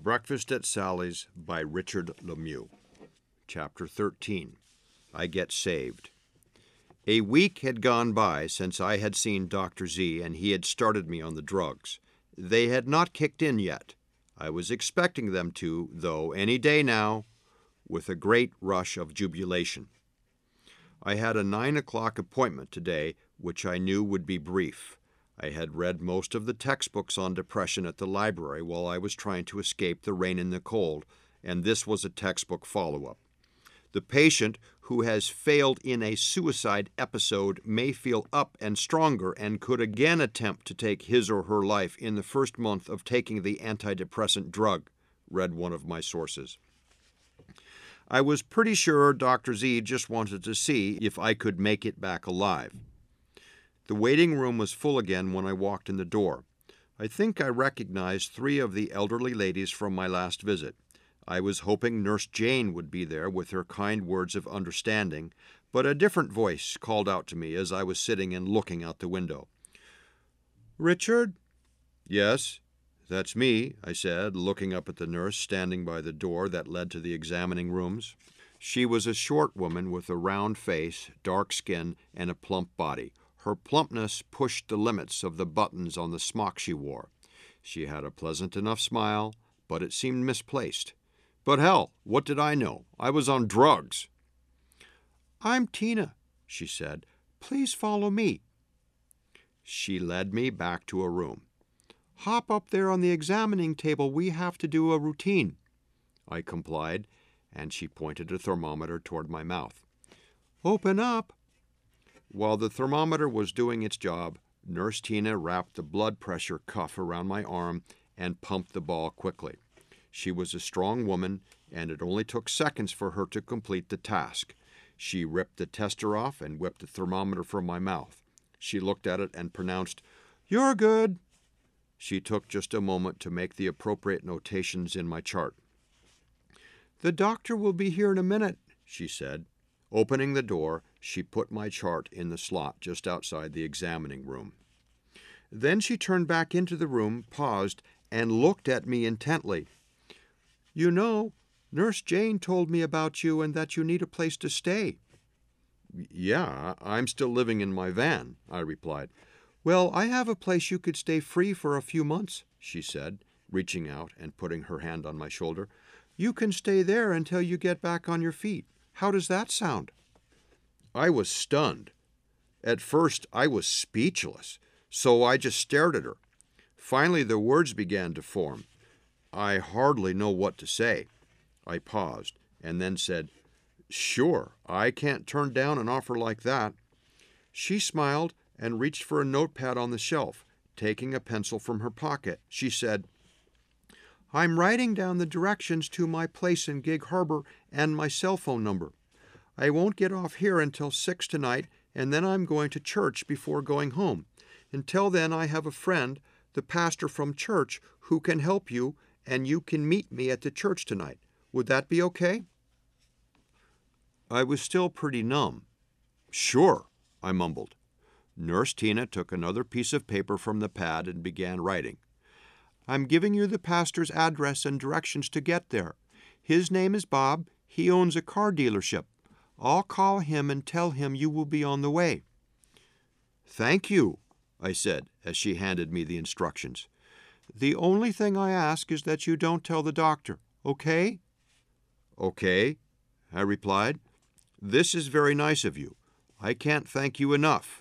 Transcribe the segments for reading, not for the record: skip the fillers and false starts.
Breakfast at Sally's by Richard Lemieux. Chapter 13. I Get Saved. A week had gone by since I had seen Dr. Z, and he had started me on the drugs. They had not kicked in yet. I was expecting them to, though, any day now, with a great rush of jubilation. I had a 9 o'clock appointment today, which I knew would be brief. I had read most of the textbooks on depression at the library while I was trying to escape the rain and the cold, and this was a textbook follow-up. The patient who has failed in a suicide episode may feel up and stronger and could again attempt to take his or her life in the first month of taking the antidepressant drug, read one of my sources. I was pretty sure Dr. Z just wanted to see if I could make it back alive. The waiting room was full again when I walked in the door. I think I recognized 3 of the elderly ladies from my last visit. I was hoping Nurse Jane would be there with her kind words of understanding, but a different voice called out to me as I was sitting and looking out the window. "Richard?" "Yes, that's me," I said, looking up at the nurse standing by the door that led to the examining rooms. She was a short woman with a round face, dark skin, and a plump body. Her plumpness pushed the limits of the buttons on the smock she wore. She had a pleasant enough smile, but it seemed misplaced. But hell, what did I know? I was on drugs. "I'm Tina," she said. "Please follow me." She led me back to a room. "Hop up there on the examining table. We have to do a routine." I complied, and she pointed a thermometer toward my mouth. "Open up." While the thermometer was doing its job, Nurse Tina wrapped the blood pressure cuff around my arm and pumped the ball quickly. She was a strong woman, and it only took seconds for her to complete the task. She ripped the tester off and whipped the thermometer from my mouth. She looked at it and pronounced, "You're good." She took just a moment to make the appropriate notations in my chart. "The doctor will be here in a minute," she said. Opening the door, she put my chart in the slot just outside the examining room. Then she turned back into the room, paused, and looked at me intently. "You know, Nurse Jane told me about you and that you need a place to stay." "Yeah, I'm still living in my van," I replied. "Well, I have a place you could stay free for a few months," she said, reaching out and putting her hand on my shoulder. "You can stay there until you get back on your feet. How does that sound?" I was stunned. At first, I was speechless, so I just stared at her. Finally, the words began to form. I hardly know what to say. I paused and then said, "Sure, I can't turn down an offer like that." She smiled and reached for a notepad on the shelf. Taking a pencil from her pocket, she said, "I'm writing down the directions to my place in Gig Harbor and my cell phone number. I won't get off here until 6 tonight, and then I'm going to church before going home. Until then, I have a friend, the pastor from church, who can help you, and you can meet me at the church tonight. Would that be okay?" I was still pretty numb. "Sure," I mumbled. Nurse Tina took another piece of paper from the pad and began writing. "I'm giving you the pastor's address and directions to get there. His name is Bob. He owns a car dealership. I'll call him and tell him you will be on the way." "Thank you," I said as she handed me the instructions. "The only thing I ask is that you don't tell the doctor, okay?" "Okay," I replied. "This is very nice of you. I can't thank you enough."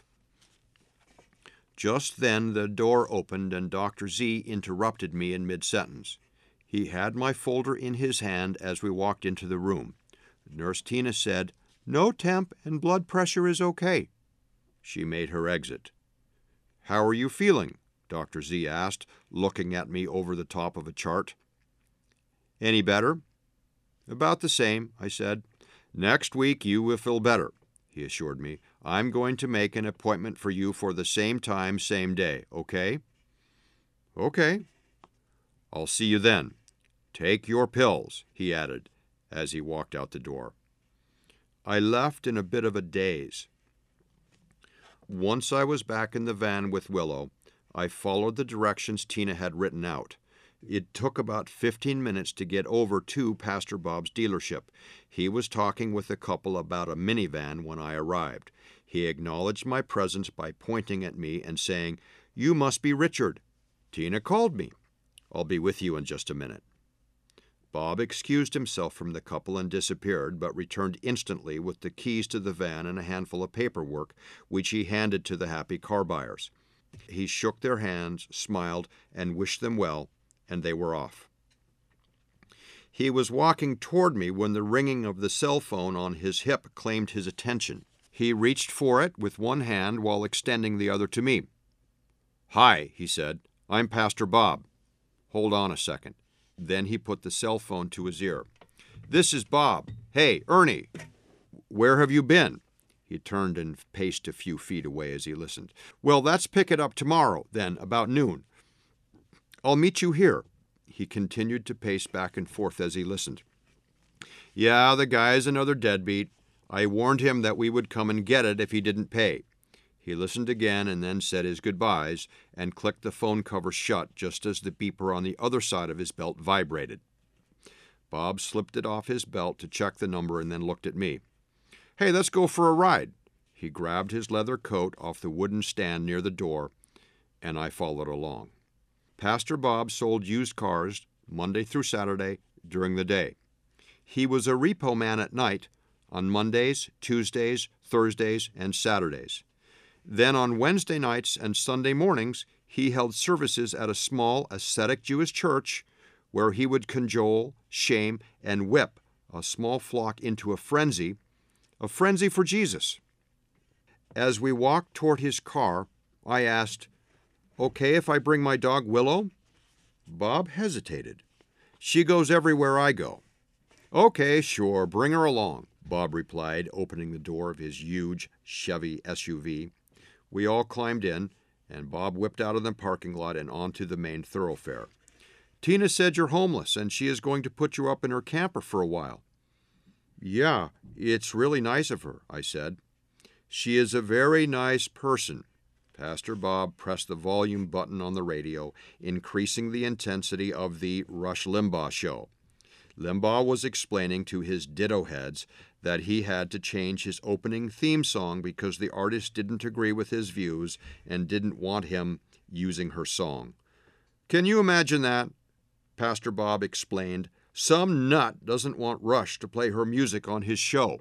Just then the door opened and Dr. Z interrupted me in mid-sentence. He had my folder in his hand as we walked into the room. Nurse Tina said, "No temp and blood pressure is okay." She made her exit. "How are you feeling?" Dr. Z asked, looking at me over the top of a chart. "Any better?" "About the same," I said. "Next week you will feel better," he assured me. "I'm going to make an appointment for you for the same time, same day, okay?" "Okay." "I'll see you then. Take your pills," he added as he walked out the door. I left in a bit of a daze. Once I was back in the van with Willow, I followed the directions Tina had written out. It took about 15 minutes to get over to Pastor Bob's dealership. He was talking with a couple about a minivan when I arrived. He acknowledged my presence by pointing at me and saying, "You must be Richard. Tina called me. I'll be with you in just a minute." Bob excused himself from the couple and disappeared, but returned instantly with the keys to the van and a handful of paperwork, which he handed to the happy car buyers. He shook their hands, smiled, and wished them well, and they were off. He was walking toward me when the ringing of the cell phone on his hip claimed his attention. He reached for it with one hand while extending the other to me. "Hi," he said. "I'm Pastor Bob. Hold on a second." Then he put the cell phone to his ear. "This is Bob. Hey, Ernie, where have you been?" He turned and paced a few feet away as he listened. "Well, let's pick it up tomorrow, then, about noon. I'll meet you here." He continued to pace back and forth as he listened. "Yeah, the guy's another deadbeat. I warned him that we would come and get it if he didn't pay." He listened again and then said his goodbyes and clicked the phone cover shut just as the beeper on the other side of his belt vibrated. Bob slipped it off his belt to check the number and then looked at me. "Hey, let's go for a ride." He grabbed his leather coat off the wooden stand near the door, and I followed along. Pastor Bob sold used cars Monday through Saturday during the day. He was a repo man at night on Mondays, Tuesdays, Thursdays, and Saturdays. Then on Wednesday nights and Sunday mornings, he held services at a small, ascetic Jewish church where he would cajole, shame, and whip a small flock into a frenzy for Jesus. As we walked toward his car, I asked, "Okay if I bring my dog Willow?" Bob hesitated. "She goes everywhere I go." "Okay, sure, bring her along," Bob replied, opening the door of his huge Chevy SUV. We all climbed in, and Bob whipped out of the parking lot and onto the main thoroughfare. "Tina said you're homeless, and she is going to put you up in her camper for a while." "Yeah, it's really nice of her," I said. "She is a very nice person." Pastor Bob pressed the volume button on the radio, increasing the intensity of the Rush Limbaugh show. Limbaugh was explaining to his ditto heads that he had to change his opening theme song because the artist didn't agree with his views and didn't want him using her song. "Can you imagine that?" Pastor Bob explained. "Some nut doesn't want Rush to play her music on his show."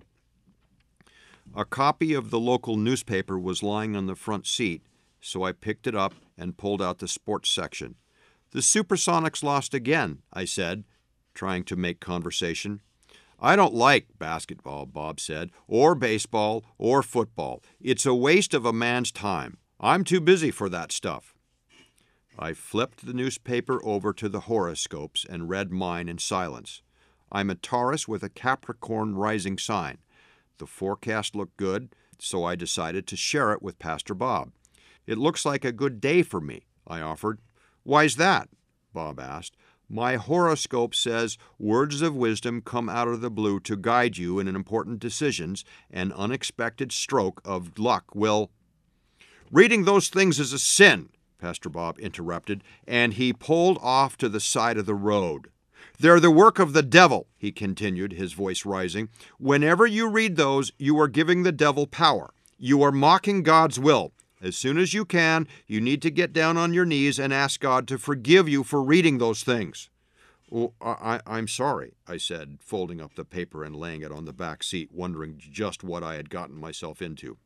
A copy of the local newspaper was lying on the front seat, so I picked it up and pulled out the sports section. "The Supersonics lost again," I said, trying to make conversation. "I don't like basketball," Bob said, "or baseball, or football. It's a waste of a man's time. I'm too busy for that stuff." I flipped the newspaper over to the horoscopes and read mine in silence. I'm a Taurus with a Capricorn rising sign. The forecast looked good, so I decided to share it with Pastor Bob. "It looks like a good day for me," I offered. "Why's that?" Bob asked. "My horoscope says words of wisdom come out of the blue to guide you in important decisions. An unexpected stroke of luck will—" "Reading those things is a sin," Pastor Bob interrupted, and he pulled off to the side of the road. "They're the work of the devil," he continued, his voice rising. "Whenever you read those, you are giving the devil power. You are mocking God's will. As soon as you can, you need to get down on your knees and ask God to forgive you for reading those things." "Oh, I'm sorry," I said, folding up the paper and laying it on the back seat, wondering just what I had gotten myself into.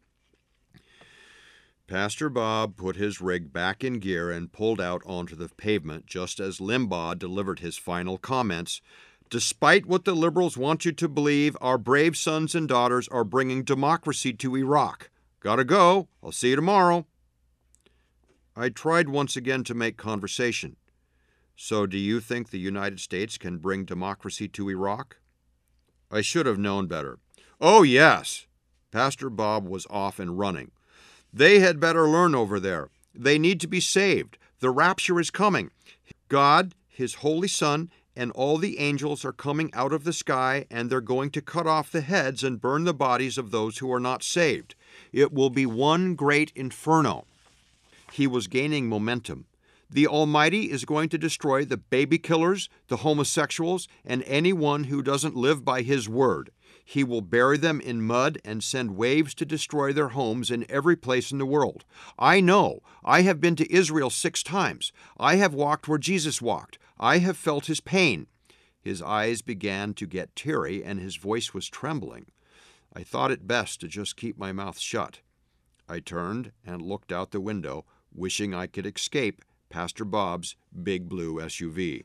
Pastor Bob put his rig back in gear and pulled out onto the pavement just as Limbaugh delivered his final comments. "Despite what the liberals want you to believe, our brave sons and daughters are bringing democracy to Iraq. Gotta go. I'll see you tomorrow." I tried once again to make conversation. "So do you think the United States can bring democracy to Iraq?" I should have known better. "Oh, yes." Pastor Bob was off and running. "They had better learn over there. They need to be saved. The rapture is coming. God, His Holy Son, and all the angels are coming out of the sky, and they're going to cut off the heads and burn the bodies of those who are not saved. It will be one great inferno." He was gaining momentum. The Almighty is going to destroy the baby killers, the homosexuals, and anyone who doesn't live by His word. He will bury them in mud and send waves to destroy their homes in every place in the world. I know. I have been to Israel 6 times. I have walked where Jesus walked. I have felt His pain." His eyes began to get teary and his voice was trembling. I thought it best to just keep my mouth shut. I turned and looked out the window, wishing I could escape Pastor Bob's big blue SUV.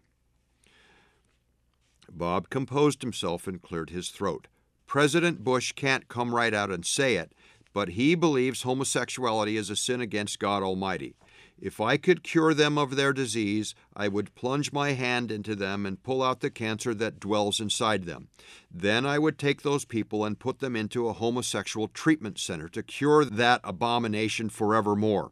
Bob composed himself and cleared his throat. "President Bush can't come right out and say it, but he believes homosexuality is a sin against God Almighty. If I could cure them of their disease, I would plunge my hand into them and pull out the cancer that dwells inside them. Then I would take those people and put them into a homosexual treatment center to cure that abomination forevermore."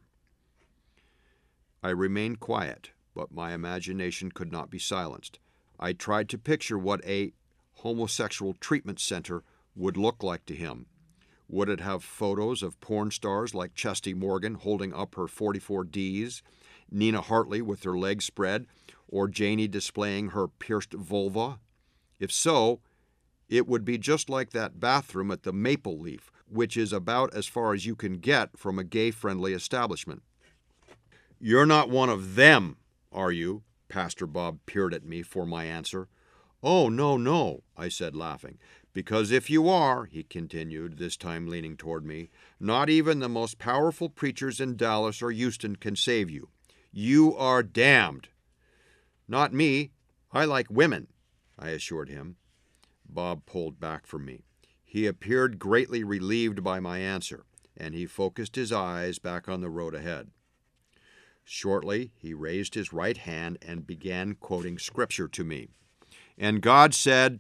I remained quiet, but my imagination could not be silenced. I tried to picture what a homosexual treatment center would look like to him. Would it have photos of porn stars like Chesty Morgan holding up her 44 Ds, Nina Hartley with her legs spread, or Janie displaying her pierced vulva? If so, it would be just like that bathroom at the Maple Leaf, which is about as far as you can get from a gay-friendly establishment. "You're not one of them, are you?" Pastor Bob peered at me for my answer. "Oh, no," I said, laughing. "Because if you are," he continued, this time leaning toward me, "not even the most powerful preachers in Dallas or Houston can save you. You are damned." "Not me. I like women," I assured him. Bob pulled back from me. He appeared greatly relieved by my answer, and he focused his eyes back on the road ahead. Shortly, he raised his right hand and began quoting scripture to me. "And God said..."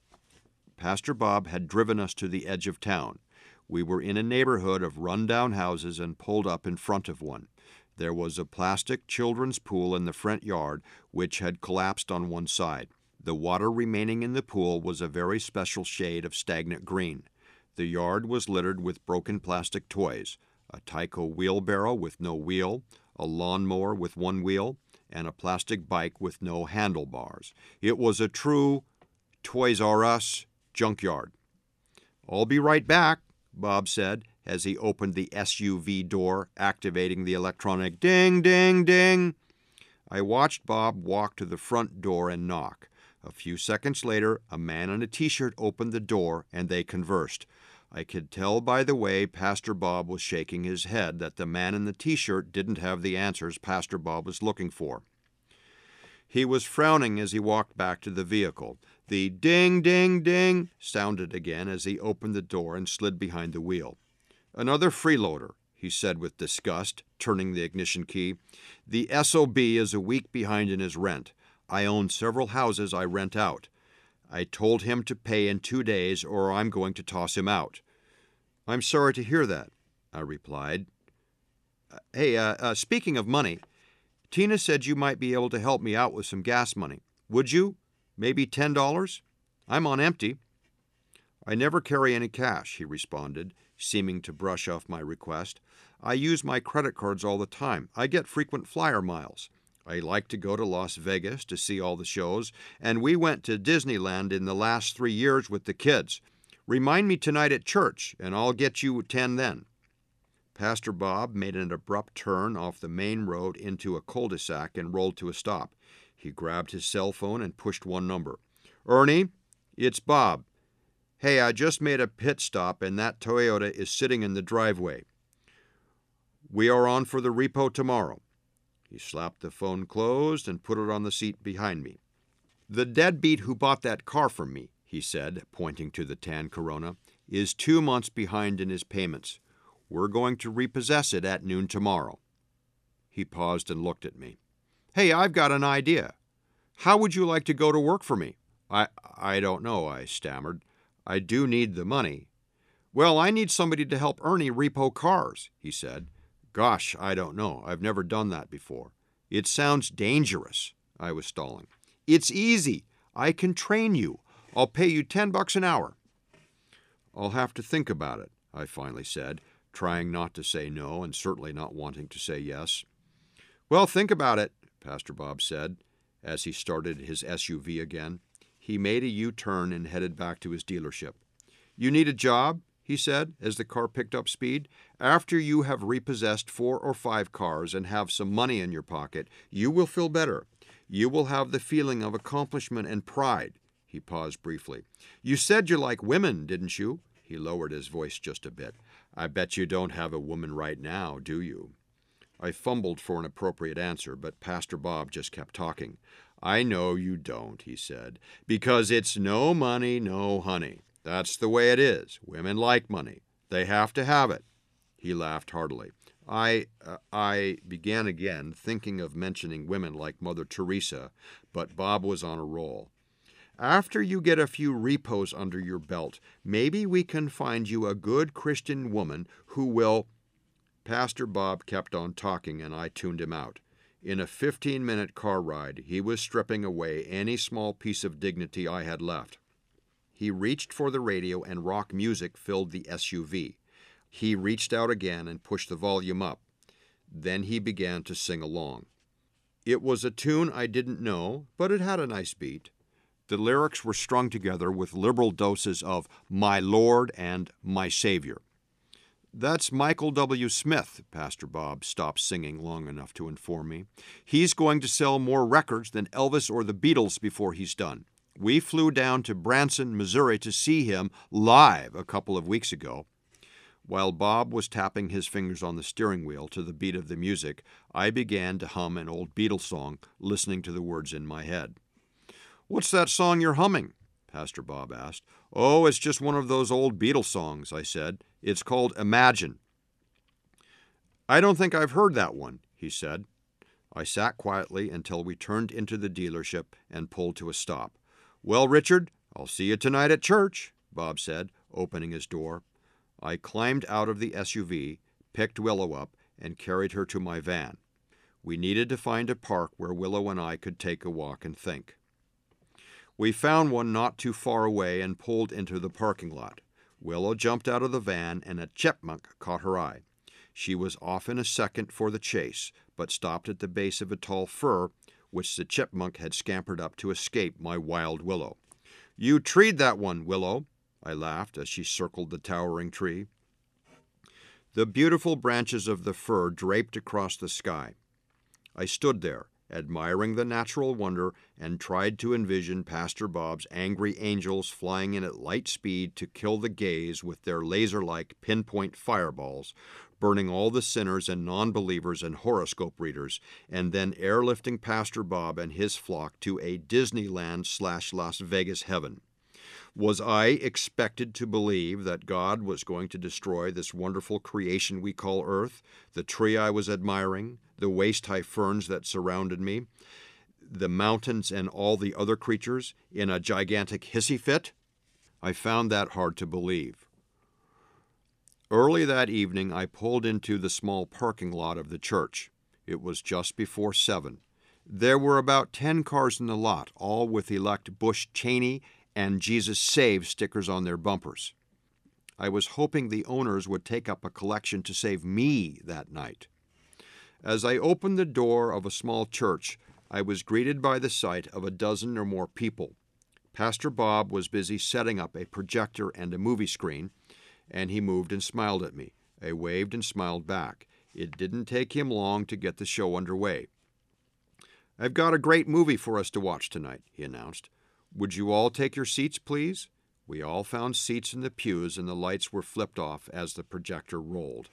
Pastor Bob had driven us to the edge of town. We were in a neighborhood of run-down houses and pulled up in front of one. There was a plastic children's pool in the front yard, which had collapsed on one side. The water remaining in the pool was a very special shade of stagnant green. The yard was littered with broken plastic toys, a Tyco wheelbarrow with no wheel, a lawnmower with one wheel, and a plastic bike with no handlebars. It was a true Toys R Us junkyard. "I'll be right back," Bob said as he opened the SUV door, activating the electronic ding, ding, ding. I watched Bob walk to the front door and knock. A few seconds later, a man in a T-shirt opened the door and they conversed. I could tell by the way Pastor Bob was shaking his head that the man in the T-shirt didn't have the answers Pastor Bob was looking for. He was frowning as he walked back to the vehicle. The ding, ding, ding sounded again as he opened the door and slid behind the wheel. "Another freeloader," he said with disgust, turning the ignition key. "The SOB is a week behind in his rent. I own several houses I rent out. I told him to pay in 2 days or I'm going to toss him out." "I'm sorry to hear that," I replied. Hey, speaking of money, Tina said you might be able to help me out with some gas money. Would you? Maybe $10? I'm on empty." "I never carry any cash," he responded, seeming to brush off my request. "I use my credit cards all the time. I get frequent flyer miles. I like to go to Las Vegas to see all the shows, and we went to Disneyland in the last 3 years with the kids. Remind me tonight at church, and I'll get you 10 then." Pastor Bob made an abrupt turn off the main road into a cul-de-sac and rolled to a stop. He grabbed his cell phone and pushed one number. "Ernie, it's Bob. Hey, I just made a pit stop and that Toyota is sitting in the driveway. We are on for the repo tomorrow." He slapped the phone closed and put it on the seat behind me. "The deadbeat who bought that car from me," he said, pointing to the tan Corona, "is 2 months behind in his payments. We're going to repossess it at noon tomorrow." He paused and looked at me. "Hey, I've got an idea. How would you like to go to work for me?" I don't know," I stammered. "I do need the money." "Well, I need somebody to help Ernie repo cars," he said. "Gosh, I don't know. I've never done that before." "It sounds dangerous." I was stalling. "It's easy. I can train you. I'll pay you $10 an hour." "I'll have to think about it," I finally said, trying not to say no and certainly not wanting to say yes. "Well, think about it," Pastor Bob said, as he started his SUV again. He made a U-turn and headed back to his dealership. "You need a job?" he said, as the car picked up speed. "After you have repossessed 4 or 5 cars and have some money in your pocket, you will feel better. You will have the feeling of accomplishment and pride." He paused briefly. "You said you like women, didn't you?" He lowered his voice just a bit. "I bet you don't have a woman right now, do you?" I fumbled for an appropriate answer, but Pastor Bob just kept talking. "I know you don't," he said, "because it's no money, no honey. That's the way it is. Women like money. They have to have it." He laughed heartily. I began again, thinking of mentioning women like Mother Teresa, but Bob was on a roll. "After you get a few repos under your belt, maybe we can find you a good Christian woman who will—" Pastor Bob kept on talking, and I tuned him out. In a 15-minute car ride, he was stripping away any small piece of dignity I had left. He reached for the radio, and rock music filled the SUV. He reached out again and pushed the volume up. Then he began to sing along. It was a tune I didn't know, but it had a nice beat. The lyrics were strung together with liberal doses of "My Lord" and "My Savior." "That's Michael W. Smith," Pastor Bob stopped singing long enough to inform me. "He's going to sell more records than Elvis or the Beatles before he's done. We flew down to Branson, Missouri to see him live a couple of weeks ago." While Bob was tapping his fingers on the steering wheel to the beat of the music, I began to hum an old Beatles song, listening to the words in my head. "What's that song you're humming?" Pastor Bob asked. "Oh, it's just one of those old Beatles songs," I said. "It's called Imagine." "I don't think I've heard that one," he said. I sat quietly until we turned into the dealership and pulled to a stop. "Well, Richard, I'll see you tonight at church," Bob said, opening his door. I climbed out of the SUV, picked Willow up, and carried her to my van. We needed to find a park where Willow and I could take a walk and think. We found one not too far away and pulled into the parking lot. Willow jumped out of the van, and a chipmunk caught her eye. She was off in a second for the chase, but stopped at the base of a tall fir, which the chipmunk had scampered up to escape my wild Willow. "You treed that one, Willow," I laughed as she circled the towering tree. The beautiful branches of the fir draped across the sky. I stood there, admiring the natural wonder, and tried to envision Pastor Bob's angry angels flying in at light speed to kill the gays with their laser-like pinpoint fireballs, burning all the sinners and non-believers and horoscope readers, and then airlifting Pastor Bob and his flock to a Disneyland/Las Vegas heaven. Was I expected to believe that God was going to destroy this wonderful creation we call Earth, the tree I was admiring, the waist-high ferns that surrounded me, the mountains and all the other creatures, in a gigantic hissy fit? I found that hard to believe. Early that evening, I pulled into the small parking lot of the church. It was just before 7. There were about 10 cars in the lot, all with elect Bush Cheney and Jesus Saves stickers on their bumpers. I was hoping the owners would take up a collection to save me that night. As I opened the door of a small church, I was greeted by the sight of a dozen or more people. Pastor Bob was busy setting up a projector and a movie screen, and he moved and smiled at me. I waved and smiled back. It didn't take him long to get the show underway. "I've got a great movie for us to watch tonight," he announced. "Would you all take your seats, please?" We all found seats in the pews, and the lights were flipped off as the projector rolled.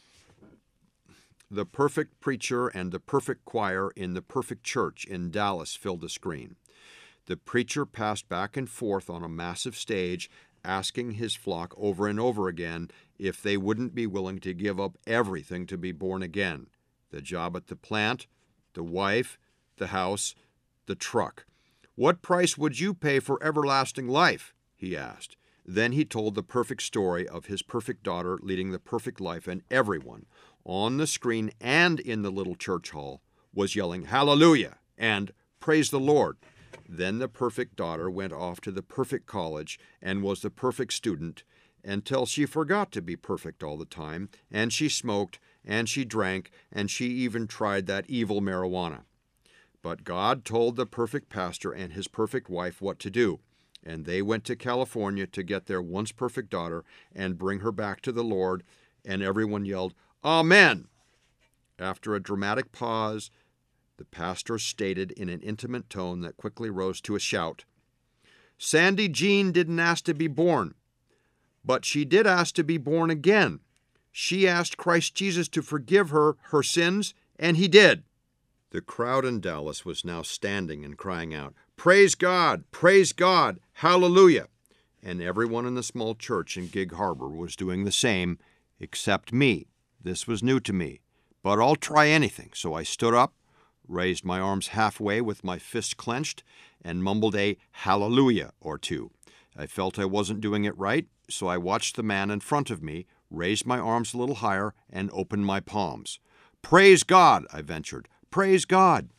The perfect preacher and the perfect choir in the perfect church in Dallas filled the screen. The preacher passed back and forth on a massive stage, asking his flock over and over again if they wouldn't be willing to give up everything to be born again: the job at the plant, the wife, the house, the truck. "What price would you pay for everlasting life?" he asked. Then he told the perfect story of his perfect daughter leading the perfect life, and everyone, on the screen and in the little church hall, was yelling "Hallelujah" and "Praise the Lord." Then the perfect daughter went off to the perfect college and was the perfect student until she forgot to be perfect all the time, and she smoked, and she drank, and she even tried that evil marijuana. But God told the perfect pastor and his perfect wife what to do, and they went to California to get their once perfect daughter and bring her back to the Lord, and everyone yelled, "Amen!" After a dramatic pause, the pastor stated in an intimate tone that quickly rose to a shout, "Sandy Jean didn't ask to be born, but she did ask to be born again. She asked Christ Jesus to forgive her sins, and he did." The crowd in Dallas was now standing and crying out, "Praise God! Praise God! Hallelujah!" And everyone in the small church in Gig Harbor was doing the same, except me. This was new to me, but I'll try anything. So I stood up, raised my arms halfway with my fists clenched, and mumbled a hallelujah or two. I felt I wasn't doing it right, so I watched the man in front of me, raised my arms a little higher, and opened my palms. "Praise God," I ventured. "Praise God."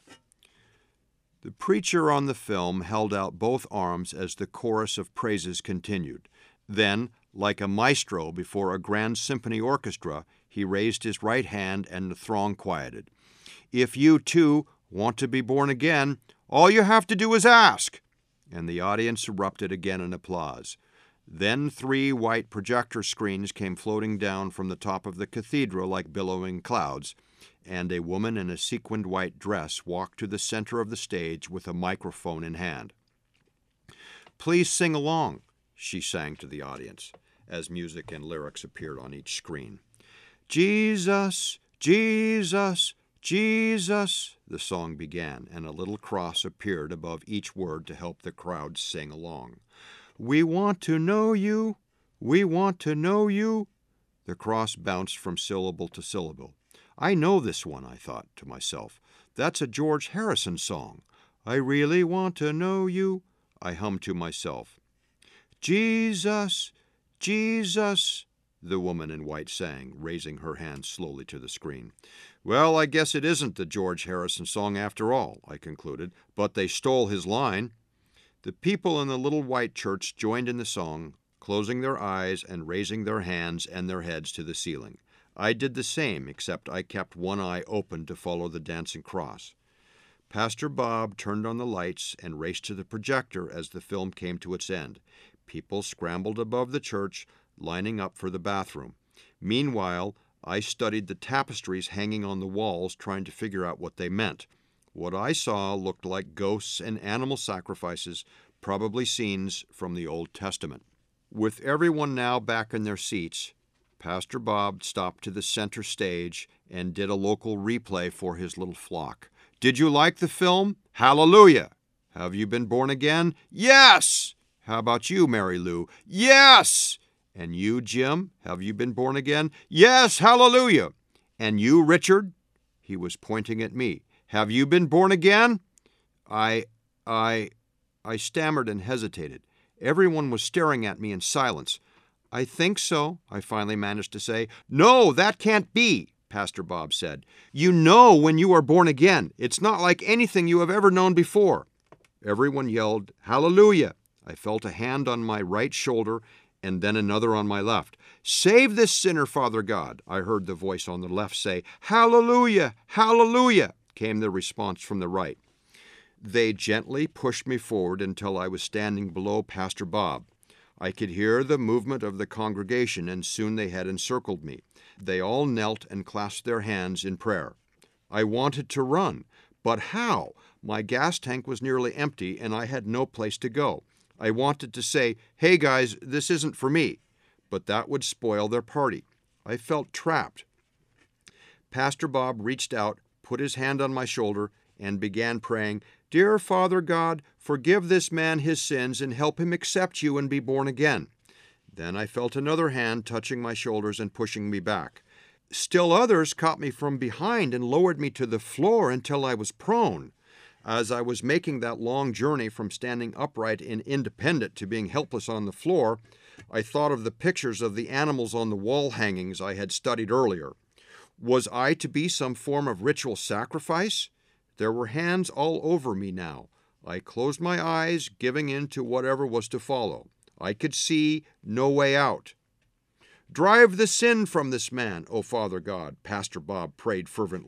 The preacher on the film held out both arms as the chorus of praises continued. Then, like a maestro before a grand symphony orchestra, he raised his right hand and the throng quieted. "If you, too, want to be born again, all you have to do is ask." And the audience erupted again in applause. Then 3 white projector screens came floating down from the top of the cathedral like billowing clouds, and a woman in a sequined white dress walked to the center of the stage with a microphone in hand. "Please sing along," she sang to the audience, as music and lyrics appeared on each screen. "Jesus, Jesus, Jesus," the song began, and a little cross appeared above each word to help the crowd sing along. "We want to know you, we want to know you." The cross bounced from syllable to syllable. "I know this one," I thought to myself. "That's a George Harrison song." "I really want to know you," I hummed to myself. "Jesus, Jesus," the woman in white sang, raising her hand slowly to the screen. "Well, I guess it isn't the George Harrison song after all," I concluded, "but they stole his line." The people in the little white church joined in the song, closing their eyes and raising their hands and their heads to the ceiling. I did the same, except I kept one eye open to follow the dancing cross. Pastor Bob turned on the lights and raced to the projector as the film came to its end. People scrambled above the church, lining up for the bathroom. Meanwhile, I studied the tapestries hanging on the walls, trying to figure out what they meant. What I saw looked like ghosts and animal sacrifices, probably scenes from the Old Testament. With everyone now back in their seats, Pastor Bob stopped to the center stage and did a local replay for his little flock. "Did you like the film? Hallelujah! Have you been born again? Yes! How about you, Mary Lou? Yes! And you, Jim, have you been born again? Yes, hallelujah! And you, Richard?" He was pointing at me. "Have you been born again?" I stammered and hesitated. Everyone was staring at me in silence. "I think so," I finally managed to say. "No, that can't be," Pastor Bob said. "You know when you are born again. It's not like anything you have ever known before." Everyone yelled, "Hallelujah!" I felt a hand on my right shoulder and then another on my left. "Save this sinner, Father God," I heard the voice on the left say. "Hallelujah! Hallelujah!" came the response from the right. They gently pushed me forward until I was standing below Pastor Bob. I could hear the movement of the congregation, and soon they had encircled me. They all knelt and clasped their hands in prayer. I wanted to run, but how? My gas tank was nearly empty, and I had no place to go. I wanted to say, "Hey guys, this isn't for me," but that would spoil their party. I felt trapped. Pastor Bob reached out, put his hand on my shoulder, and began praying, "Dear Father God, forgive this man his sins and help him accept you and be born again." Then I felt another hand touching my shoulders and pushing me back. Still others caught me from behind and lowered me to the floor until I was prone. As I was making that long journey from standing upright and independent to being helpless on the floor, I thought of the pictures of the animals on the wall hangings I had studied earlier. Was I to be some form of ritual sacrifice? There were hands all over me now. I closed my eyes, giving in to whatever was to follow. I could see no way out. "Drive the sin from this man, O Father God," Pastor Bob prayed fervently.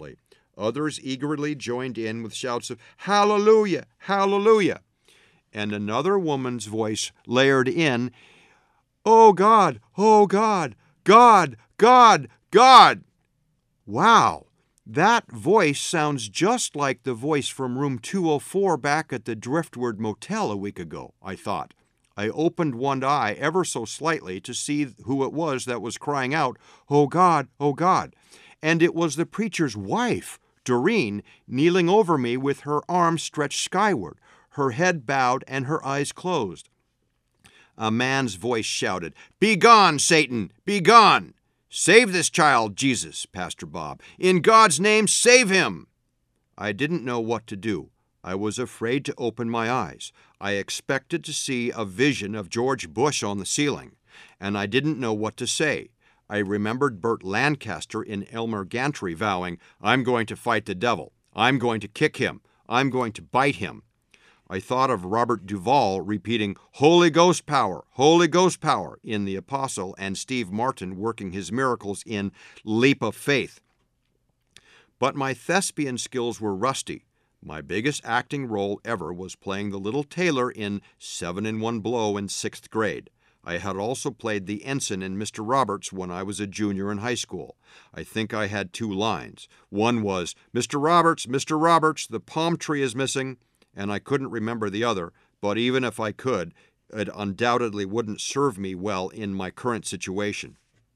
Others eagerly joined in with shouts of, "Hallelujah! Hallelujah!" And another woman's voice layered in, "Oh God! Oh God! God! God! God!" Wow! That voice sounds just like the voice from room 204 back at the Driftwood Motel a week ago, I thought. I opened one eye ever so slightly to see who it was that was crying out, "Oh God, oh God." And it was the preacher's wife, Doreen, kneeling over me with her arms stretched skyward, her head bowed and her eyes closed. A man's voice shouted, "Begone, Satan! Begone! Save this child, Jesus, Pastor Bob. In God's name, save him!" I didn't know what to do. I was afraid to open my eyes. I expected to see a vision of George Bush on the ceiling, and I didn't know what to say. I remembered Burt Lancaster in Elmer Gantry vowing, "I'm going to fight the devil. I'm going to kick him. I'm going to bite him." I thought of Robert Duvall repeating, "Holy Ghost power, Holy Ghost power" in The Apostle, and Steve Martin working his miracles in Leap of Faith. But my thespian skills were rusty. My biggest acting role ever was playing the little tailor in 7 in 1 Blow in 6th grade. I had also played the ensign in Mr. Roberts when I was a junior in high school. I think I had 2 lines. One was, Mr. Roberts, the palm tree is missing," and I couldn't remember the other, but even if I could, it undoubtedly wouldn't serve me well in my current situation.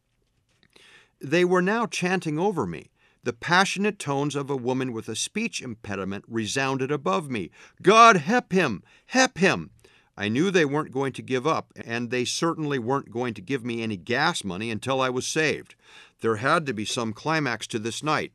They were now chanting over me. The passionate tones of a woman with a speech impediment resounded above me. "God, help him! Help him!" I knew they weren't going to give up, and they certainly weren't going to give me any gas money until I was saved. There had to be some climax to this night.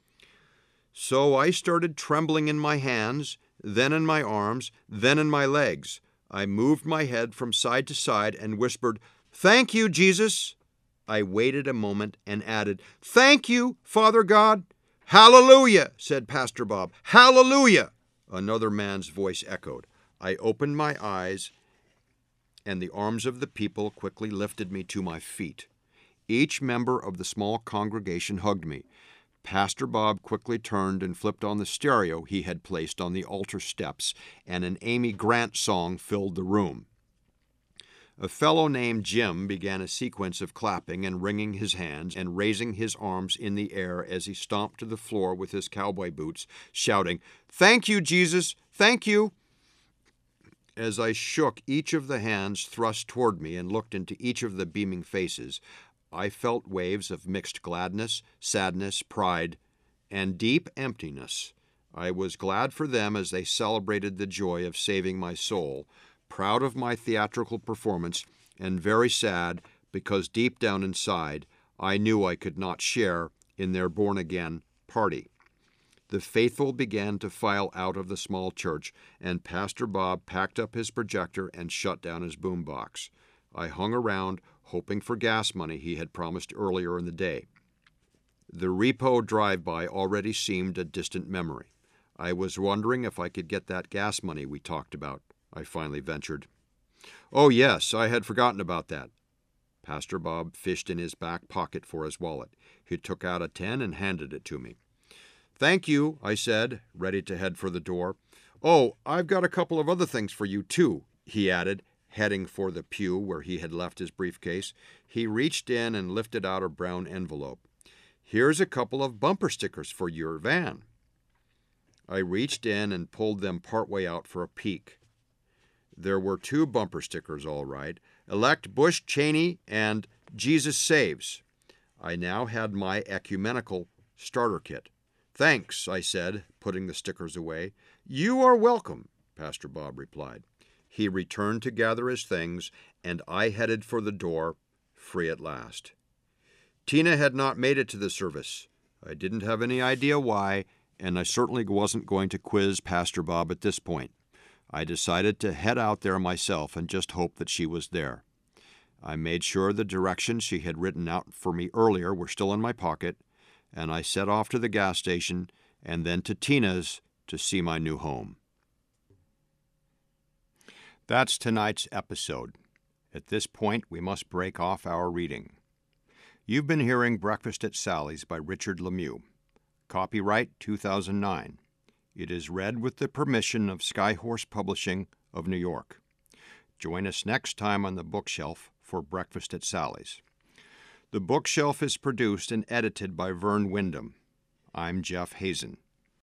So I started trembling in my hands, then in my arms, then in my legs. I moved my head from side to side and whispered, "Thank you, Jesus." I waited a moment and added, "Thank you, Father God." "Hallelujah," said Pastor Bob. "Hallelujah," another man's voice echoed. I opened my eyes, and the arms of the people quickly lifted me to my feet. Each member of the small congregation hugged me. Pastor Bob quickly turned and flipped on the stereo he had placed on the altar steps, and an Amy Grant song filled the room. A fellow named Jim began a sequence of clapping and wringing his hands and raising his arms in the air as he stomped to the floor with his cowboy boots, shouting, "Thank you, Jesus! Thank you!" As I shook each of the hands thrust toward me and looked into each of the beaming faces, I felt waves of mixed gladness, sadness, pride, and deep emptiness. I was glad for them as they celebrated the joy of saving my soul, proud of my theatrical performance, and very sad because deep down inside I knew I could not share in their born-again party. The faithful began to file out of the small church, and Pastor Bob packed up his projector and shut down his boombox. I hung around, hoping for gas money he had promised earlier in the day. The repo drive-by already seemed a distant memory. I was wondering if I could get that gas money we talked about, I finally ventured. "Oh, yes, I had forgotten about that." Pastor Bob fished in his back pocket for his wallet. He took out a 10 and handed it to me. "Thank you," I said, ready to head for the door. "Oh, I've got a couple of other things for you, too," he added, heading for the pew where he had left his briefcase. He reached in and lifted out a brown envelope. "Here's a couple of bumper stickers for your van." I reached in and pulled them partway out for a peek. There were 2 bumper stickers, all right. "Elect Bush Cheney" and "Jesus Saves." I now had my ecumenical starter kit. "Thanks," I said, putting the stickers away. "You are welcome," Pastor Bob replied. He returned to gather his things, and I headed for the door, free at last. Tina had not made it to the service. I didn't have any idea why, and I certainly wasn't going to quiz Pastor Bob at this point. I decided to head out there myself and just hope that she was there. I made sure the directions she had written out for me earlier were still in my pocket, and I set off to the gas station and then to Tina's to see my new home. That's tonight's episode. At this point, we must break off our reading. You've been hearing Breakfast at Sally's by Richard Lemieux. Copyright 2009. It is read with the permission of Skyhorse Publishing of New York. Join us next time on The Bookshelf for Breakfast at Sally's. The Bookshelf is produced and edited by Vern Wyndham. I'm Jeff Hazen.